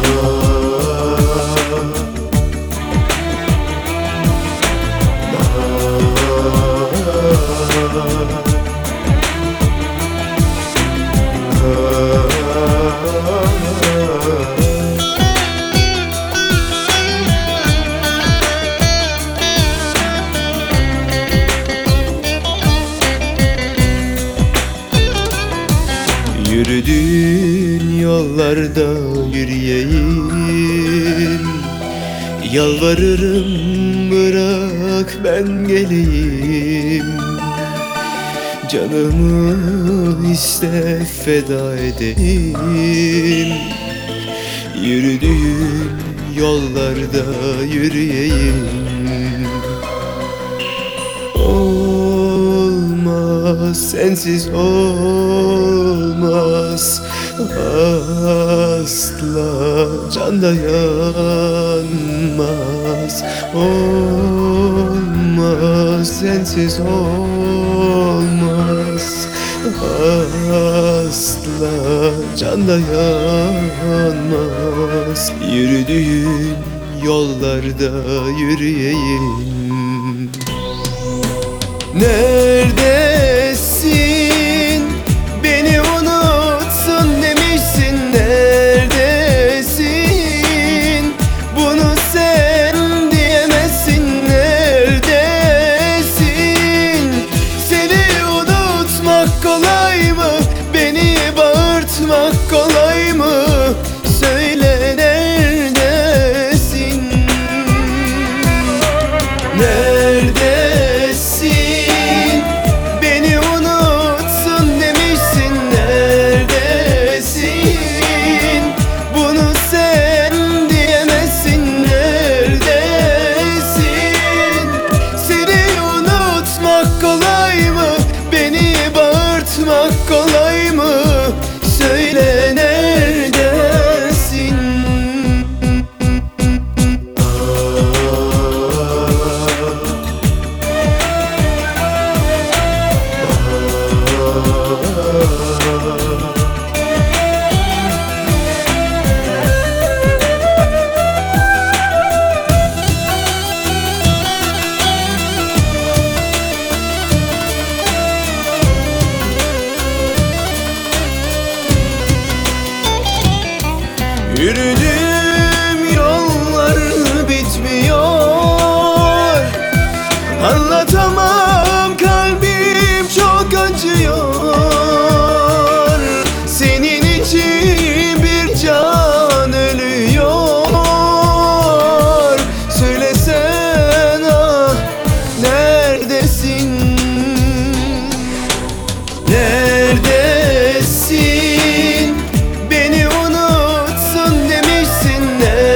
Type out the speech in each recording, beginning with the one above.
Yürüdüğün yollarda yürüyeyim, yalvarırım bırak ben geleyim. Canımı iste feda edeyim. Yürüdüğün yollarda yürüyeyim. Olmaz, sensiz olmaz, asla can dayanmaz. Olmaz, sensiz olmaz, asla can dayanmaz. Yürüdüğün yollarda yürüyeyim. Neredesin? Beni unutsun demişsin. Neredesin? Bunu sen diyemezsin. Neredesin? Seni unutmak kolay mı? Beni bağırtmak kolay mı? Söyle neredesin? Neredesin? Kolay mı? Söyle neredesin? Yürüdüğüm yollar bitmiyor. Anlatamam, kalbim çok acıyor. Senin için bir can ölüyor. Söylesene neredesin? Neredesin? Beni unutsun demişsin.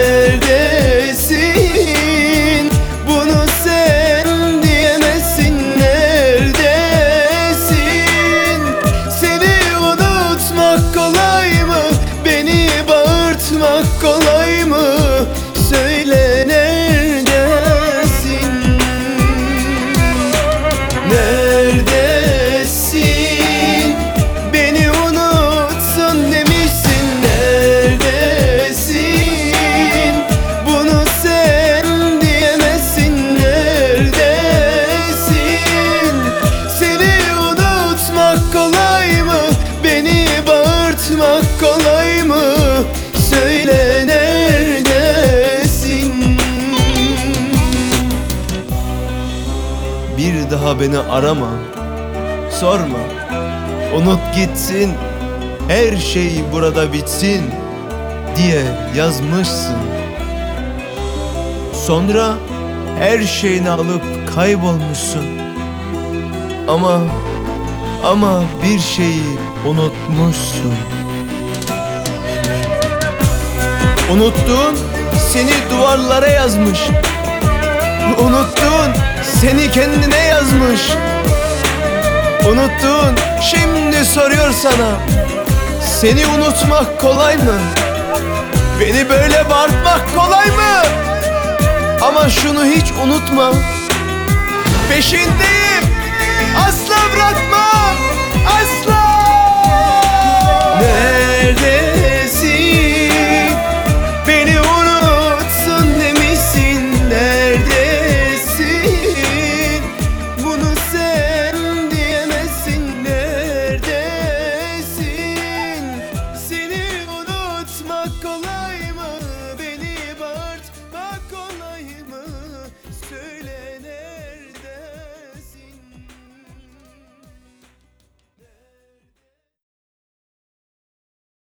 Neredesin? Bunu sen diyemezsin. Neredesin? Seni unutmak kolay mı? Beni bağırtmak kolay mı? Söyle neredesin? Neredesin? Beni unutsun demişsin. Neredesin? Bunu sen diyemezsin. Neredesin? Seni unutmak kolay mı? Beni bağırtmak kolay mı? Söyle neredesin? Bir daha beni arama, sorma, unut gitsin, her şey burada bitsin diye yazmışsın. Sonra her şeyini alıp kaybolmuşsun. Ama bir şeyi unutmuşsun. Unuttun, seni duvarlara yazmış. Unuttun, seni kendine yazmış. Unuttun, şimdi soruyor sana, seni unutmak kolay mı? Beni böyle bağırtmak kolay mı? Ama şunu hiç unutma, peşindeyim, asla bırakmam.